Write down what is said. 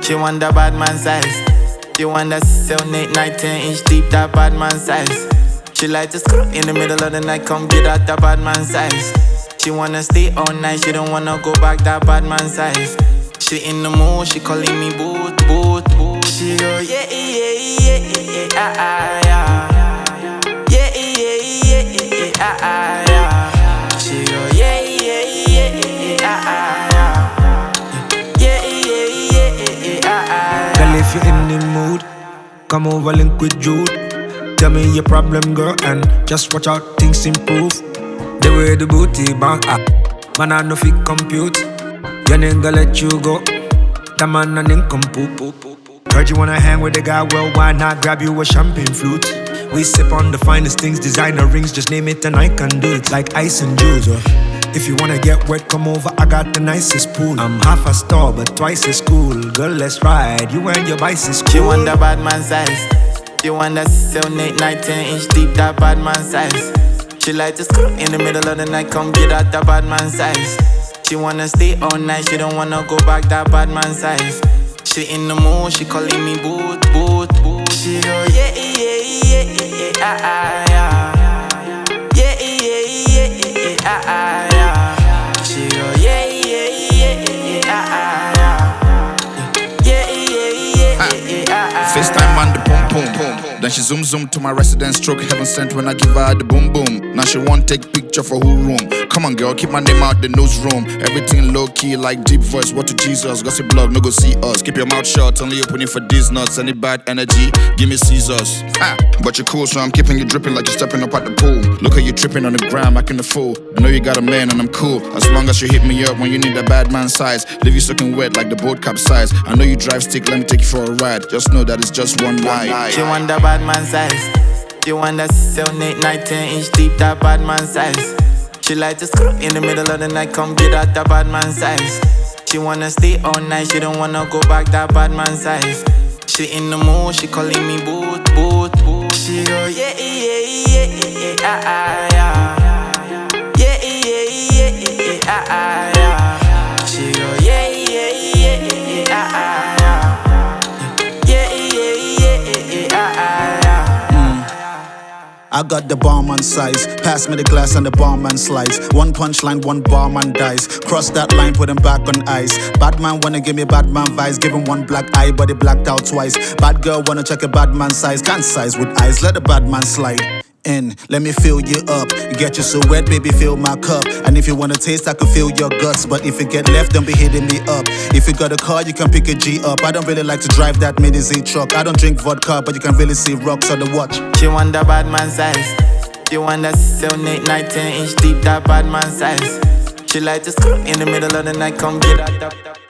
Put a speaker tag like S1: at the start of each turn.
S1: She want the bad man size. She want the 7, 8, 9, 10-inch deep, that bad man size. She like to screw in the middle of the night, come get out the bad man size. She wanna stay all night, she don't wanna go back, that bad man size. She in the mood, she calling me boot. She go yeah, ah, ah, yeah. Yeah, ah, ah, yeah. She go yeah, ah, ah, yeah. Yeah, ah, ah, yeah.
S2: Girl, if you're in the mood, come over, link with Jude. Tell me your problem, girl, and just watch out, things improve. The way the booty bang, man, I know if it compute. Your nigga let you go, the man and him come poop. Heard you wanna hang with the guy, well, why not grab you a champagne flute? We sip on the finest things, designer rings, just name it and I can do it. Like ice and juice, if you wanna get wet, come over, I got the nicest pool. I'm half a star, but twice as cool. Girl, let's ride, you and your bicycle.
S1: She want the bad man size. She want the 7, 8, 9, 10-inch deep, that bad man size. She like to screw in the middle of the night, come get out the bad man size. She wanna stay all night, she don't wanna go back, that bad man size. She in the mood, she calling me boot. She go yeah, ah, ah, yeah. Yeah, ah, ah, yeah. She go yeah, ah, ah, yeah. Yeah, ah, ah.
S3: FaceTime on the boom. Then she zoom to my residence, stroke heaven sent when I give her the boom. Now she want take picture for who room. Come on girl, keep my name out the newsroom. Everything low key like deep voice, what to Jesus. Gossip blog, no go see us. Keep your mouth shut, only open it for these nuts. Any bad energy, give me Caesars. But you're cool, so I'm keeping you dripping like you're stepping up at the pool. Look at you tripping on the gram, acting a fool. I know you got a man and I'm cool. As long as you hit me up when you need a bad man size. Leave you soaking wet like the boat capsize. I know you drive stick, let me take you for a ride. Just know that it's just one ride.
S1: She want the bad man size. She want the 7, 8, 9, 10-inch deep, that bad man size. She like to screw in the middle of the night, come get out the bad man size. She wanna stay all night, she don't wanna go back, that bad man size. She in the mood, she calling me boot. She go yeah, ah, ah, yeah. Yeah, ah, ah, yeah. She go yeah, ah, ah, yeah. Yeah, ah, ah, yeah.
S4: I got the barman size. Pass me the glass and the barman slice. One punchline, one barman dies. Cross that line, put him back on ice. Bad man wanna give me bad man vibes. Give him one black eye, but he blacked out twice. Bad girl wanna check a bad man size. Can't size with eyes, let the bad man slide in. Let me fill you up. Get you so wet, baby, fill my cup. And if you wanna taste, I can feel your guts. But if you get left, don't be hitting me up. If you got a car, you can pick a G up. I don't really like to drive that mini Z truck. I don't drink vodka, but you can really see rocks on the watch.
S1: She want the bad man size. She want the 7, 8, 9, 10-inch deep, that bad man size. She like to screw in the middle of the night, come get out the